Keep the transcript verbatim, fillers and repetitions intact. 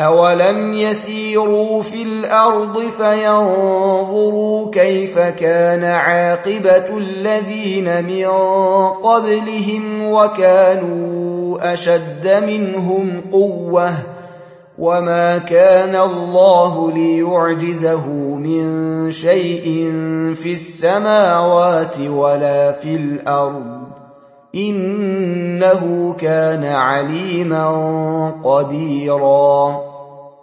أَوَلَمْ يَسِيرُوا فِي الْأَرْضِ فَيَنظُرُوا كَيْفَ كَانَ عَاقِبَةُ الَّذِينَ مِن قَبْلِهِمْ وَكَانُوا أَشَدَّ مِنْهُمْ قُوَّةً وَمَا كَانَ اللَّهُ لِيُعْجِزَهُ مِن شَيْءٍ فِي السَّمَاوَاتِ وَلَا فِي الْأَرْضِ إِنَّهُ كَانَ عَلِيمًا قَدِيرًا.